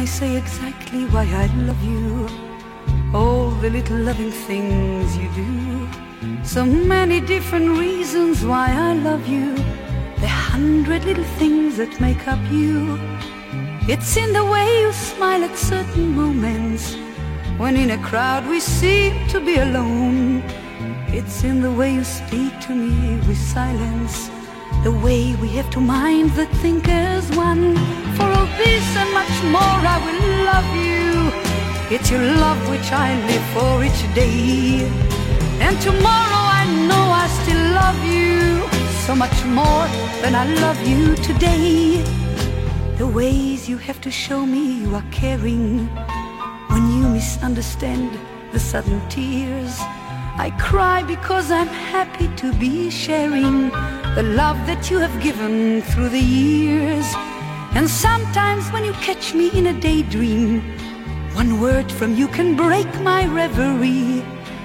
say exactly why I love you, all the little loving things you do. So many different reasons why I love you, the 100 little things that make up you. It's in the way you smile at certain moments, when in a crowd we seem to be alone. It's in the way you speak to me with silence, the way we have two minds that think as one. For all this and much more I will love you. It's your love which I live for each day, and tomorrow I know I still love you so much more than I love you today. The ways you have to show me you are caring, when you misunderstand the sudden tears. I cry because I'm happy to be sharing the love that you have given through the years. And sometimes when you catch me in a daydream, one word from you can break my reverie.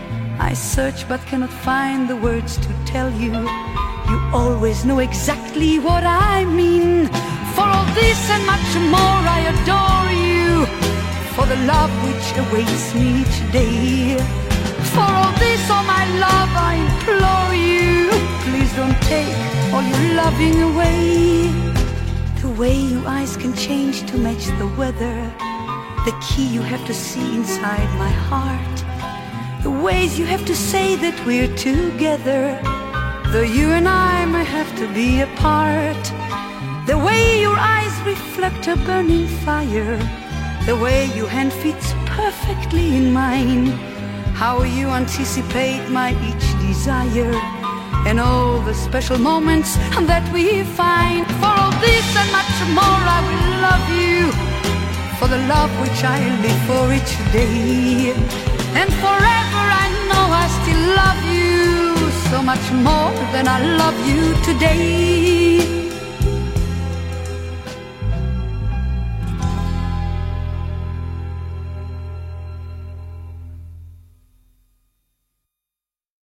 I search but cannot find the words to tell you. You always know exactly what I mean. For all this and much more I adore you, for the love which awaits me each day. For all this, all my love, I implore you, please don't take all your loving away. The way your eyes can change to match the weather, the key you have to see inside my heart, the ways you have to say that we're together, though you and I may have to be apart. The way your eyes reflect a burning fire, the way your hand fits perfectly in mine, how you anticipate my each desire, and all the special moments that we find. For all this and much more I will love you, for the love which I live for each day. And forever I know I still love you so much more than I love you today.